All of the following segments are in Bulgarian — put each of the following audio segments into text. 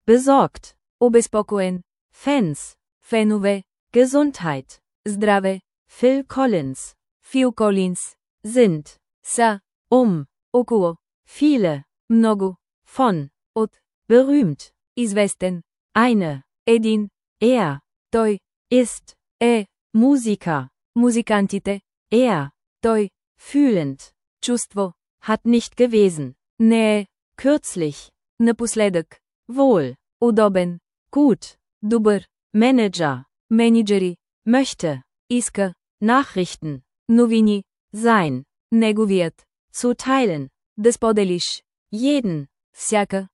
besorgt, обезпокоен, Fans, фенове, Gesundheit, здраве, Phil Collins, Фил Колинс, sind, са, около, viele, много, von, от, berühmt, известен, eine, един, той, ist, Musiker, музикантите, той, fühlend, чувство, hat nicht gewesen, не е, kürzlich, напоследък, wohl, удобен, gut, добър, Manager, менеджери, möchte, иска, Nachrichten, новини, sein, неговият, zu teilen, да споделиш, jeden, всяка,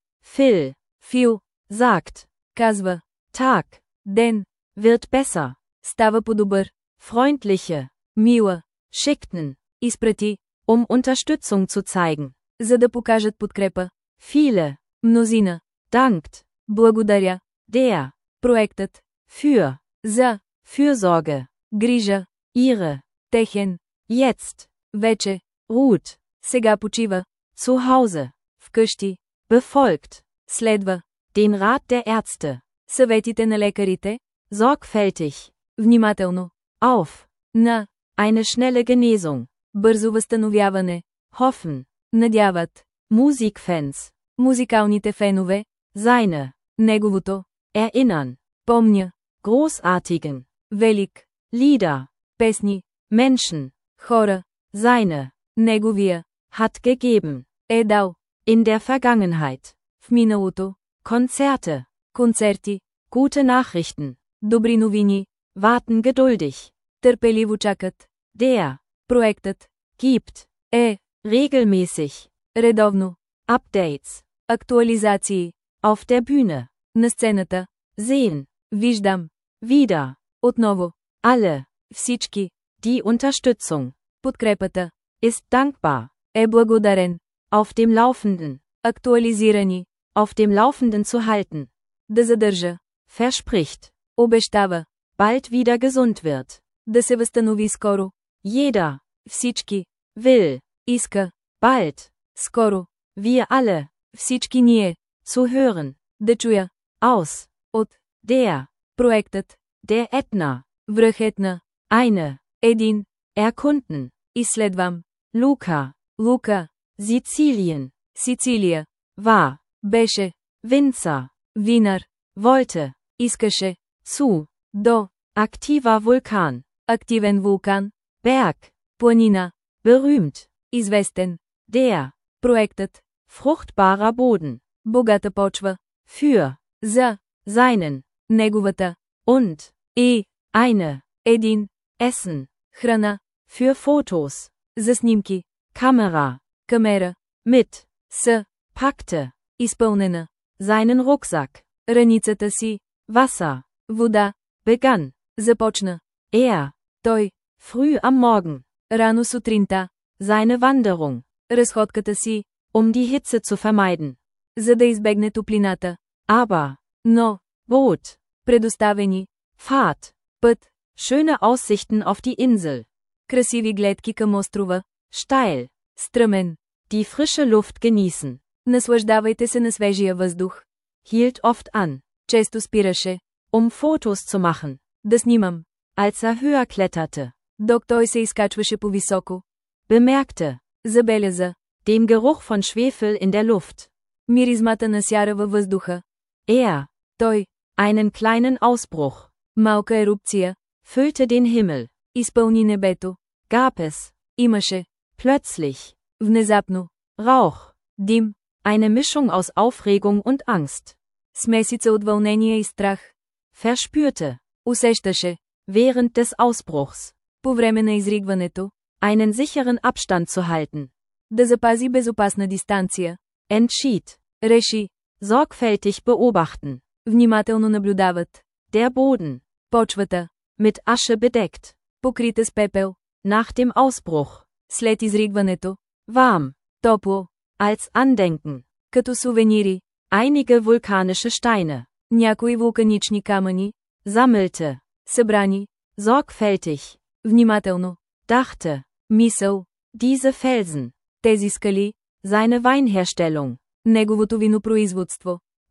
Phil, sagt, казва, Tag, ден, wird besser, става по-добър, freundliche, мила, schickten, изпрати, Unterstützung zu zeigen, за да покажат подкрепа, viele, мнозина, dankt, благодаря, проектът, für, за, Fürsorge, грижа, ihre, техен, jetzt, вече, ruht, сега почива, zu Hause, вкъщи, befolgt, следва, den Rat der Ärzte, съветите на лекарите, sorgfältig, внимателно, auf, на, eine schnelle Genesung, бързо възстановяване, hoffen, надяват, Musikfans, музикалните фенове, seine, неговото, erinnern, помня, großartigen, велик, Lieder, песни, Menschen, хора, seine, неговия, hat gegeben, е дал, in der Vergangenheit, в миналото, Konzerte, концерти, gute Nachrichten, добри новини, warten geduldig, търпеливо чакат, проектът, gibt, regelmäßig, редовно, Updates, актуализации, auf der Bühne, на сцената, sehen, виждам, wieder, отново, alle, всички, die Unterstützung, подкрепата, ist dankbar, е благодарен, auf dem Laufenden, актуализирани, auf dem Laufenden zu halten, да задържа, verspricht, обещава, bald wieder gesund wird, да се възстанови скоро, jeder, всички, will, иска, bald, скоро, wir alle, всички ние, zu hören, да чуя, aus, от, проектът, der Ätna, връх Етна, eine, един, erkunden, изследвам, Luca, Sizilien, Сицилия, war, беше, Winzer, винар, wollte, искаше, zu, до, aktiver Vulkan, активен вулкан, Berg, планина, berühmt, известен, проектът, fruchtbarer Boden, богата почва, für, за, seinen, неговата, und, и, eine, един, Essen, храна, für Fotos, за снимки, Kamera, камера, mit, с, packte, изпълнена, seinen Rucksack, раницата си, Wasser, вода, begann, започна, той, früh am Morgen, рано сутринта, seine Wanderung, разходката си, die Hitze zu vermeiden, за да избегне топлината, aber, но, Boot, предоставени, Fahrt, път, schöne Aussichten auf die Insel, красиви гледки към острова, steil, стръмен, die frische Luft genießen, наслаждавайте се на свежия въздух, hielt oft an, често спираше, Fotos zu machen, да снимам, als höher kletterte, док той се изкачваше по-високо, bemerkte, забеляза, den Geruch von Schwefel in der Luft, миризмата на сяра във въздуха, той, einen kleinen Ausbruch, малка ерупция, füllte den Himmel, изпълни небето, gab es, имаше, plötzlich, внезапно, Rauch, дим, eine Mischung aus Aufregung und Angst, смесица от вълнение и страх, verspürte, усещаше, während des Ausbruchs, по време на изригването, einen sicheren Abstand zu halten, да запази безопасна дистанция, entschied, реши, sorgfältig beobachten, внимателно наблюдават, der Boden, почвата, mit Asche bedeckt, покрита с пепел, nach dem Ausbruch, след изригването, warm, топло, als Andenken, като сувенири, einige vulkanische Steine, някои вулканични камъни, sammelte, събрани, sorgfältig, внимателно, dachte, мисъл, diese Felsen, тези скали, seine Weinherstellung, неговото винопроизводство,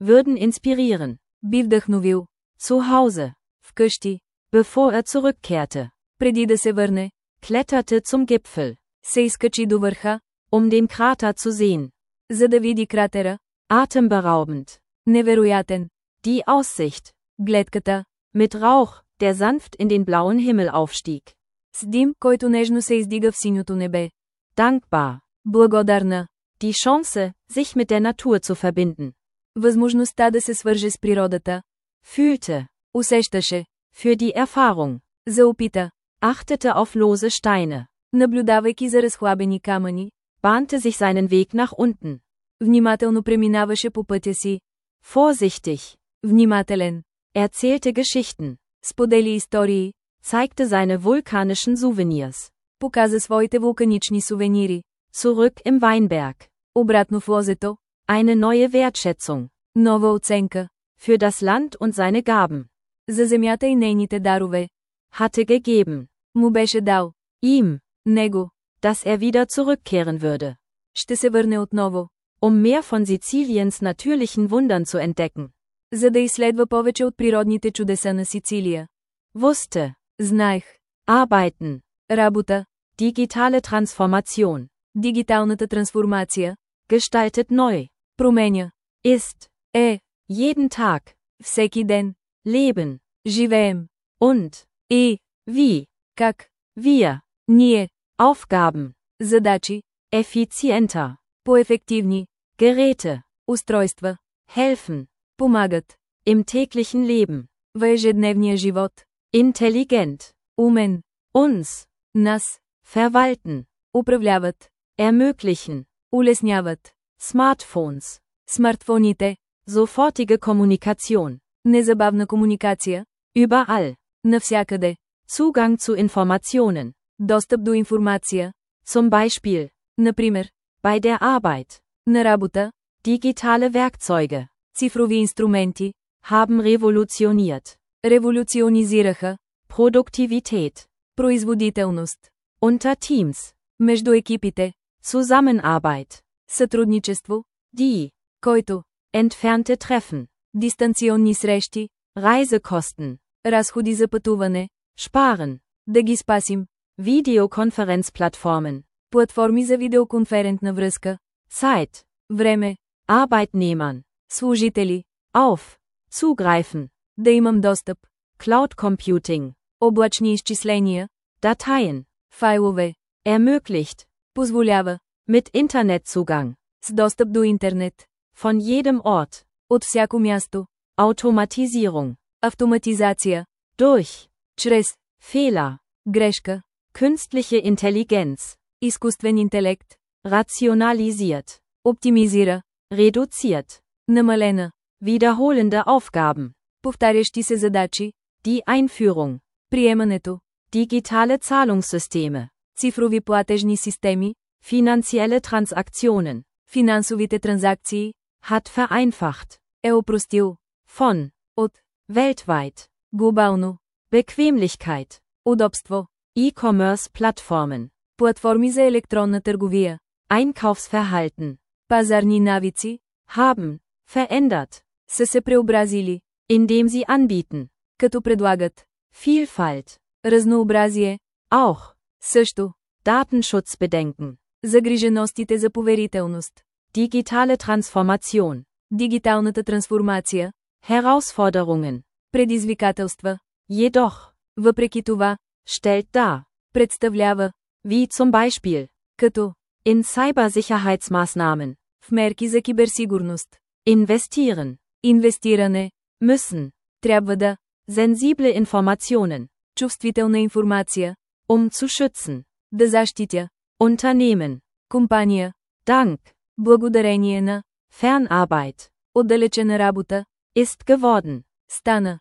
würden inspirieren. Би вдъхновил. Zu Hause. Вкъщи. Bevor zurückkehrte. Преди да се върне. Kletterte zum Gipfel. Се изкачи до върха. Den Krater zu sehen. За да види кратера. Atemberaubend. Невероятен. Die Aussicht. Гледката. Mit Rauch, der sanft in den blauen Himmel aufstieg. С дим, който нежно се издига в синьото небе. Dankbar. Благодарна. Die Chance, sich mit der Natur zu verbinden. Възможността да се свърже с природата. Fühlte. Усещаше. Für die Erfahrung. За опита. Achtete auf lose Steine. Наблюдавайки за разхлабени камъни. Bahnte sich seinen Weg nach unten. Внимателно преминаваше по пътя си. Vorsichtig. Внимателен. Erzählte Geschichten. Сподели истории. Zeigte seine vulkanischen Souvenirs. Показа своите вулканични сувенири. Zurück im Weinberg. Обратно в лозето. Eine neue Wertschätzung. Нова оценка. Für das Land und seine Gaben. За земята и нейните дарове. Hatte gegeben. Му беше дал. Ihm. Него. Dass wieder zurückkehren würde. Ще се върне отново. Mehr von Siziliens natürlichen Wundern zu entdecken. За да изследва повече от природните чудеса на Сицилия. Wusste. Знаех. Arbeiten. Работа. Digitale Transformation. Дигиталната трансформация. Gestaltet neu. Променя. Ist. Jeden Tag. Всеки ден. Leben. Живеем. Und. И. Wie. Как. Wir. Ние. Aufgaben. Задачи. Effizienter. По-ефективни. Geräte. Устройства. Helfen. Помагат. Im täglichen Leben. В ежедневния живот. Intelligent. Умен. Uns. Нас. Verwalten. Управляват. Ermöglichen. Улесняват. Smartphones. Смартфоните. Sofortige Kommunikation. Незабавна комуникация. Überall. Навсякъде. Zugang zu Informationen. Достъп до информация. Zum Beispiel. Например. Bei der Arbeit. На работа. Digitale Werkzeuge. Цифрови инструменти. Haben revolutioniert. Революционизираха. Produktivität. Производителност. Unter Teams. Между екипите. Zusammenarbeit. Сътрудничество. Die. Който. Entfernte Treffen. Дистанционни срещи. Reisekosten. Разходи за пътуване. Sparen. Да ги спасим. Videokonferenzplattformen. Платформи за видеоконферентна връзка. Zeit. Време. Arbeitnehmern. Служители. Auf. Zugreifen. Да имам достъп. Cloud Computing. Облачни изчисления. Dateien. Файлове. Ermöglicht. Позволява. Mit Internetzugang. С достъп до интернет. Von jedem Ort. От всяко място. Automatisierung. Автоматизация. Durch. Чрез. Fehler. Грешка. Künstliche Intelligenz. Изкуствен интелект. Rationalisiert. Оптимизира. Reduziert. Намалена. Wiederholende Aufgaben. Повтарящи се задачи. Die Einführung. Приемането. Digitale Zahlungssysteme. Цифрови платежни системи. Finanzielle Transaktionen. Финансовите транзакции. Hat vereinfacht. Опростил. Von. От. Weltweit. Глобално. Bequemlichkeit. Удобство. E-Commerce-Plattformen. Платформи за електронна търговия. Einkaufsverhalten. Пазарни навици. Haben. Verändert. Са се преобразили. Indem sie anbieten. Като предлагат. Vielfalt. Разнообразие. Auch. Също. Datenschutzbedenken. Загриженостите за поверителност. Digitale Transformation. Дигиталната трансформация. Herausforderungen. Предизвикателства. Jedoch. Въпреки това. Stellt dar. Представлява. Wie zum Beispiel. Като. In Cybersicherheitsmaßnahmen. В мерки за киберсигурност. Investieren. Инвестиране. Müssen. Трябва да. Sensible Informationen. Чувствителна информация. Zu schützen. Да защитя. Unternehmen. Компания. Dank. Благодарение на. Fernarbeit. Отдалечена работа. Ist geworden. Стана.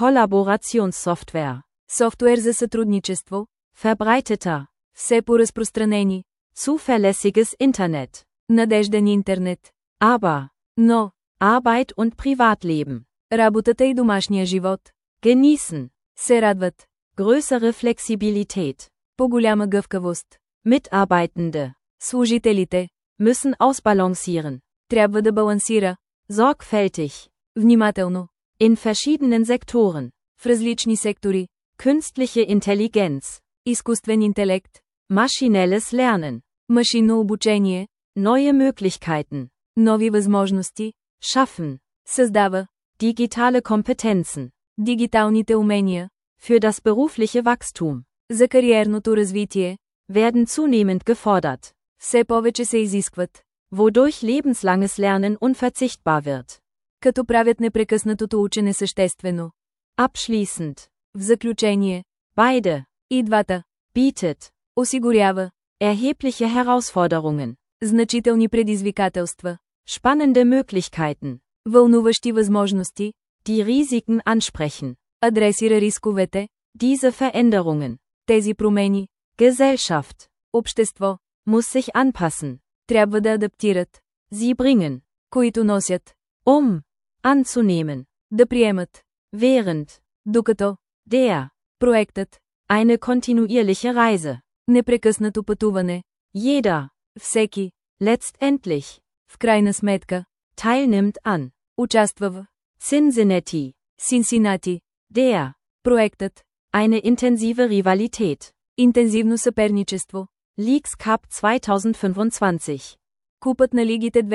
Kollaborationssoftware. Софтуер за сътрудничество. Verbreiteter. Все по-разпространени. Zuverlässiges Internet. Надежден интернет. Aber. Но. Arbeit und Privatleben. Работата и домашния живот. Genießen. Се радват. Größere Flexibilität. По-голяма гъвкавост. Mitarbeitende. Служителите. Müssen ausbalancieren. Трябва да балансира. Sorgfältig. Внимателно. In verschiedenen Sektoren. В различни сектори. Künstliche Intelligenz. Изкуствен интелект. Maschinelles Lernen. Машинно обучение. Neue Möglichkeiten. Нови възможности. Schaffen. Създава. Digitale Kompetenzen. Дигиталните умения. Für das berufliche Wachstum. За кариерното развитие. Werden zunehmend gefordert. Все повече се изискват. Wodurch lebenslanges Lernen unverzichtbar wird. Като правят непрекъснатото учене съществено. Abschließend. В заключение. Beide. И двата. Bietet. Осигурява. Erhebliche Herausforderungen. Значителни предизвикателства. Spannende Möglichkeiten. Вълнуващи възможности. Die Risiken ansprechen. Адресира рисковете. Diese Veränderungen. Тези промени. Gesellschaft. Общество. Muss sich anpassen. Трябва да адаптират. Sie bringen. Които носят. Anzunehmen. Да приемат. Während. Докато. Der. Проектът. Eine kontinuierliche Reise. Непрекъснато пътуване. Jeder. Всеки. Letztendlich. В крайна сметка. Teilnimmt an. Участва в. Cincinnati. Синсинати. Der. Проектът. Eine intensive Rivalität. Интензивно съперничество. Leagues Cup 2025. Купът на лигите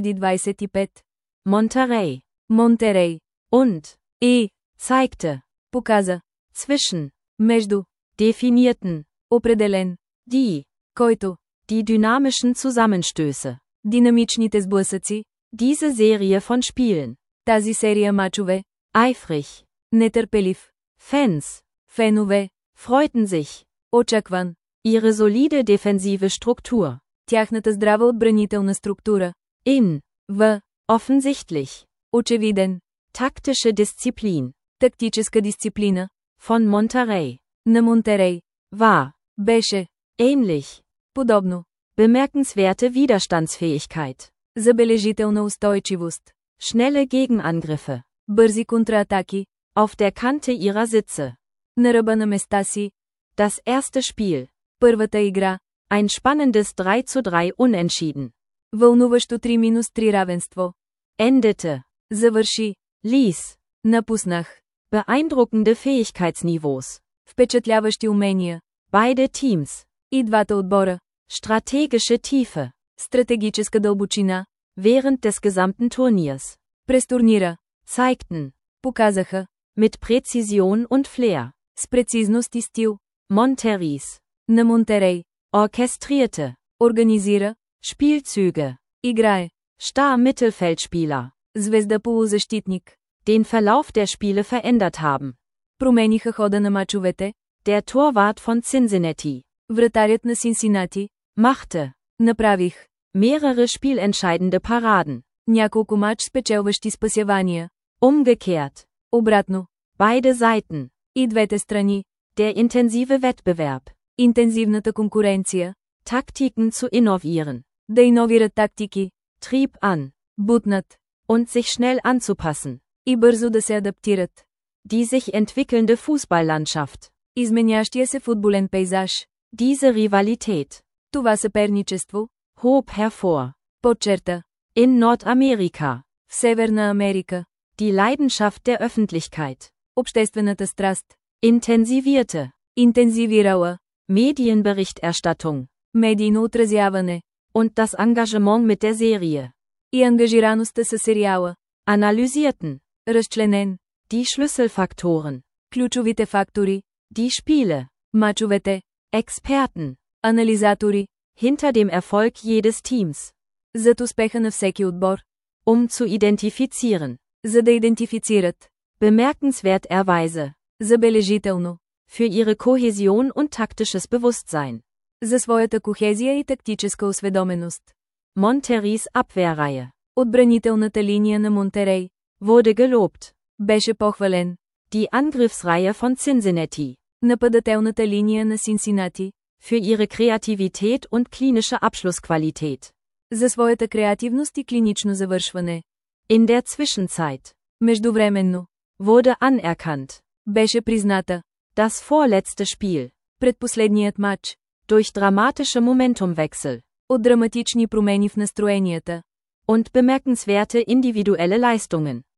2025. Monterrey. Монтерей. Und. И. Zeigte. Показа. Zwischen. Между. Definierten. Определен. Die. Който. Die dynamischen Zusammenstöße. Динамичните сблъсъци. Diese Serie von Spielen. Тази серия мачове. Eifrig. Нетърпелив. Fans. Фенове. Freuten sich. Очакван. Ihre solide defensive Struktur. Тяхната здрава отбранителна структура. In. В. Offensichtlich. Очевиден. Taktische Disziplin. Тактическа дисциплина. Von Monterrey. На Монтерей. War. Беше. Ähnlich. Подобно. Bemerkenswerte Widerstandsfähigkeit. Забележителна устойчивост. Schnelle Gegenangriffe. Бързи контратаки. Auf der Kante ihrer Sitze. На ръба на места си. Das erste Spiel. Първата игра. Ein spannendes 3:3 Unentschieden. Вълнуващо 3-3 равенство. Endete. Завърши. Ließ. Напуснах. Beeindruckende Fähigkeitsniveaus. Впечатляващи умения. Beide Teams. И двата отбора. Strategische Tiefe. Стратегическа дълбочина. Während des gesamten Turniers. През турнира. Zeigten. Показаха. Mit Präzision und Flair. С прецизност и стил. Monterreys. На Монтерей. Orchestrierte. Организира. Spielzüge. Играе. Star-Mittelfeldspieler. Звезда полузащитник. Den Verlauf der Spiele verändert haben. Промениха хода на мачовете. Der Torwart von Cincinnati. Вратарят на Синсинати. Machte. Направих. Mehrere spielentscheidende Paraden. Няколко мач спечелващи спасявания. Umgekehrt. Обратно. Beide Seiten. И двете страни. Der intensive Wettbewerb. Интензивната конкуренция. Taktiken zu innovieren. Да иновират тактики. Trieb an. Бутнат. Und sich schnell anzupassen. И бързо да се адаптират. Die sich entwickelnde Fußballlandschaft. Изменящия се футболен пейзаж. Diese Rivalität. Това съперничество. Hob hervor. Подчерта. In Nordamerika. В Северна Америка. Die Leidenschaft der Öffentlichkeit. Обществената страст. Intensivierte. Интензивирала. Medienberichterstattung. Медийно отразяване. Und das Engagement mit der Serie. И ангажираността със сериала. Analysierten. Разчленен. Die Schlüsselfaktoren. Ключовите фактори. Die Spiele. Мачовете. Experten. Анализатори. Hinter dem Erfolg jedes Teams. Зад успеха на всеки отбор. Zu identifizieren. За да идентифицират. Bemerkenswerterweise. Забележително. Für ihre Kohäsion und taktisches Bewusstsein. За своята кохезия и тактическа осведоменост. Monterreys Abwehrreihe. Отбранителната линия на Монтерей. Wurde gelobt. Беше похвален. Die Angriffsreihe von Cincinnati. Нападателната линия на Синсинати. Für ihre Kreativität und klinische Abschlussqualität. За своята креативност и клинично завършване. In der Zwischenzeit. Междувременно. Wurde anerkannt. Беше призната. Das vorletzte Spiel. Предпоследният матч. Durch dramatische Momentumwechsel. От драматични промени в настроенията. Und bemerkenswerte individuelle Leistungen.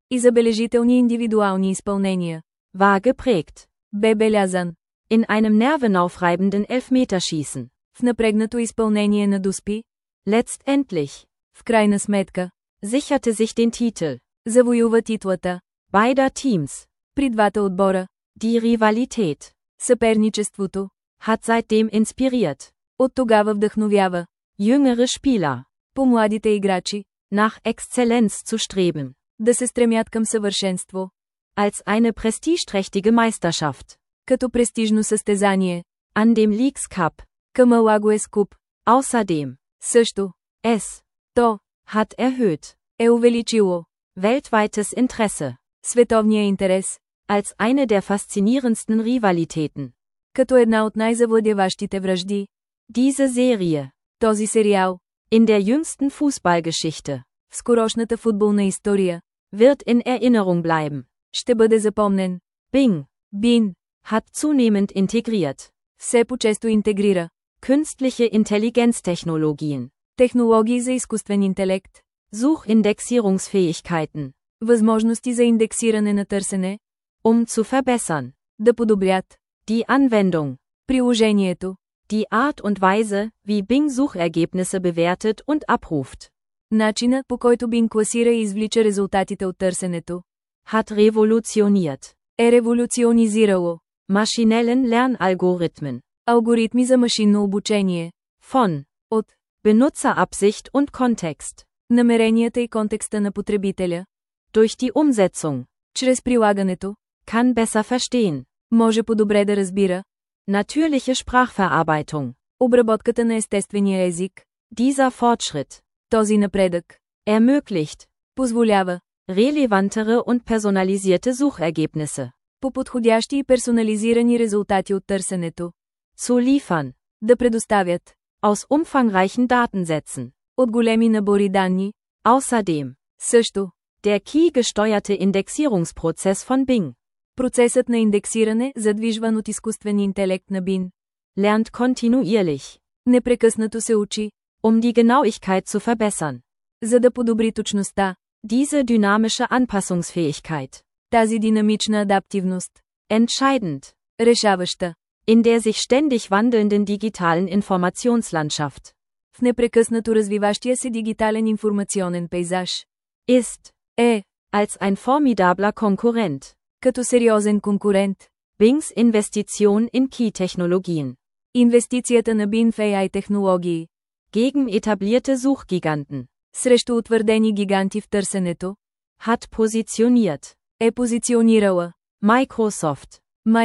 И забележителни индивидуални изпълнения. War geprägt. Бе белязан. In einem nervenaufreibenden Elfmeterschießen. В напрегнато изпълнение на Дуспи. Letztendlich. В крайна сметка. Sicherte sich den Titel. Завоюва титлата. Beider Teams. При двата отбора. Die Rivalität. Съперничеството. Hat seitdem inspiriert. От тогава вдъхновява. Jüngere Spieler. По младите играчи. Nach Exzellenz zu streben. Да се стремят към съвършенство. Als eine prestigeträchtige Meisterschaft. Като престижно състезание. An dem Leagues Cup. Към Алагоес Куп. Außerdem. Също. То. Hat erhöht. Е увеличило. Weltweites Interesse. Световния интерес. Als eine der faszinierendsten Rivalitäten. Като една от най-завладяващите вражди. Diese Serie. Този сериал. In der jüngsten Fußballgeschichte. В скорошната футболна история. Wird in Erinnerung bleiben. Ще бъде запомнен. Бин. Hat zunehmend integriert. Все по-често интегрира. Künstliche Intelligenztechnologien. Технологии за изкуствен интелект. Suchindexierungsfähigkeiten. Възможности за индексиране на търсене. Zu verbessern. Да подобрят. Die Anwendung. Приложението. Die Art und Weise, wie Bing Suchergebnisse bewertet und abruft. Начина, по който Bing класира и извлича резултатите от търсенето. Hat revolutioniert. Е революционизирало. Maschinellen Lernalgorithmen. Алгоритми за машинно обучение. Von. От. Benutzerabsicht und Kontext. Намеренията и контекста на потребителя. Durch die Umsetzung. Чрез прилагането. Kann besser verstehen. Може по-добре да разбира. Natürliche Sprachverarbeitung. Обработката на естествения език. Dieser Fortschritt. Този напредък. Ermöglicht. Позволява. Relevantere und personalisierte Suchergebnisse. По подходящи и персонализирани резултати от търсенето. Zu liefern. Да предоставят. Aus umfangreichen Datensätzen. От големи набори данни. Außerdem. Също. Der Key-gesteuerte Indexierungsprozess von Bing. Процесът на индексиране, задвижван от изкуствен интелект на Bing. Lernt kontinuierlich. Непрекъснато се учи. Die Genauigkeit zu verbessern. За да подобри точността. Diese dynamische Anpassungsfähigkeit. Тази динамична адаптивност. Entscheidend. Решаваща. In der sich ständig wandelnden digitalen Informationslandschaft. В непрекъснато развиващия се дигитален информационен пейзаж. Ist. Е. Als ein formidabler Konkurrent. Като сериозен конкурент. Bings Investition in Key-Technologien. Инвестицията на Bing в AI технологии. Gegen etablierte Suchgiganten. Срещу утвърдени гиганти в търсенето. Hat positioniert. Е позиционирала. Microsoft.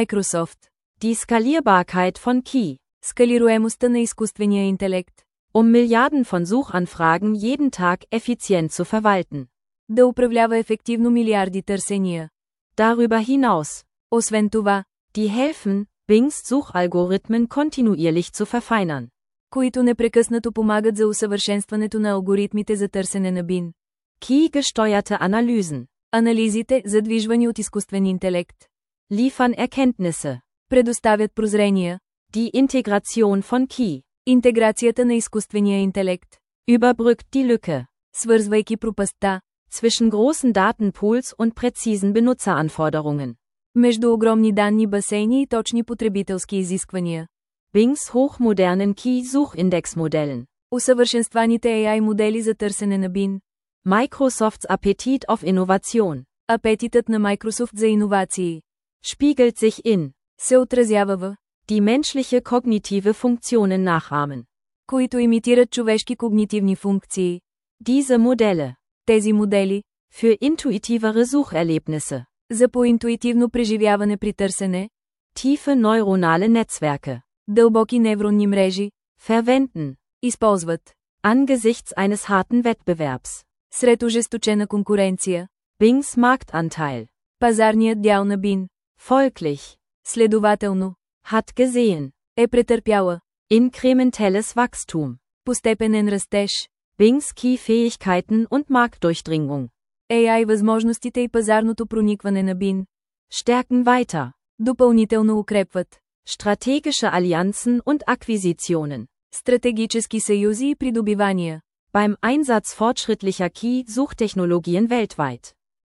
Die Skalierbarkeit von Key. Скалируемостта на изкуствения интелект. Milliarden von Suchanfragen jeden Tag effizient zu verwalten. Да управлява ефективно милиарди търсения. Darüber hinaus. Освен това. Die helfen, Bings Suchalgorithmen kontinuierlich zu verfeinern. Които непрекъснато помагат за усъвършенстването на алгоритмите за търсене на Bing. Key-gesteuerte Analysen. Анализите, задвижвани от изкуствен интелект. Liefern Erkenntnisse. Предоставят прозрения. Die Integration von Key. Интеграцията на изкуствения интелект. Überbrückt die Lücke. Свързвайки пропастта. Zwischen großen Datenpools und präzisen Benutzeranforderungen. Между огромни данни басейни и точни потребителски изисквания. Bings hochmodernen Key-Suchindexmodellen. Усъвършенстваните AI модели за търсене на Bing. Microsofts Appetit auf Innovation. Апетитът на Microsoft за иновации. Spiegelt sich in. Се отразява в. Die menschliche kognitive Funktionen nachahmen. Които имитират човешки когнитивни функции. Diese Modelle. Тези модели. Für intuitivere Sucherlebnisse. За поинтуитивно преживяване при търсене. Tiefe neuronale Netzwerke. Дълбоки невронни мрежи. Verwenden. Използват. Angesichts eines harten Wettbewerbs. Сред ожесточена конкуренция. Bings Marktanteil. Пазарният дял на Bing. Folglich. Следователно. Hat gesehen. Е претърпяла. Inkrementelles Wachstum. Постепенен растеж. Bings Key-Fähigkeiten und Marktdurchdringung. AI възможностите и пазарното проникване на Bing. Stärken weiter. Допълнително укрепват. Strategische Allianzen und Akquisitionen. Стратегически съюзи и придобивания. Beim Einsatz fortschrittlicher Key-Suchtechnologien weltweit.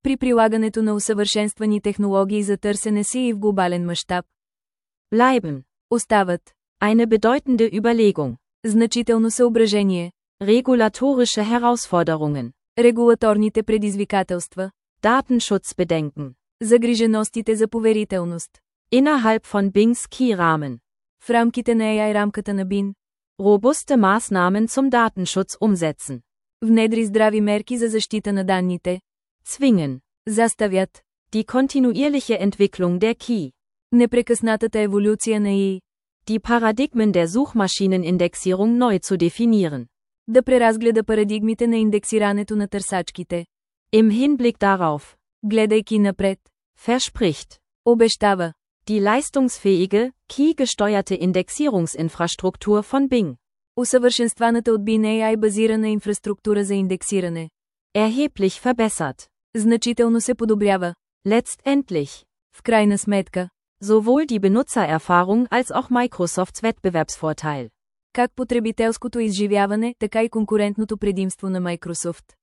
при прилагането на усъвършенствани технологии за търсене си и в глобален мащаб. Bleiben. Остават. Eine bedeutende Überlegung. Значително съображение. Regulatorische Herausforderungen. Регулаторните предизвикателства. Datenschutzbedenken. Загриженостите за поверителност. Innerhalb von Bings Key-Rahmen. В рамките на AI рамката на BIN. Robuste Maßnahmen zum Datenschutz umsetzen. Внедри здрави мерки за защита на данните. Zwingen. Заставят. Die kontinuierliche Entwicklung der Key. Непрекъснатата еволюция на ИИ. Die Paradigmen der Suchmaschinenindexierung neu zu definieren. Да преразгледа парадигмите на индексирането на търсачките. Im Hinblick darauf. Гледайки напред. Verspricht. Обещава. Die leistungsfähige, key-gesteuerte Indexierungsinfrastruktur von Bing. Усъвършенстваната от BIN AI базирана инфраструктура за индексиране. Erheblich verbessert. Значително се подобрява. Letztendlich. В крайна сметка. Sowohl die Benutzererfahrung als auch Microsofts Wettbewerbsvorteil. Как потребителското изживяване, така и конкурентното предимство на Microsoft.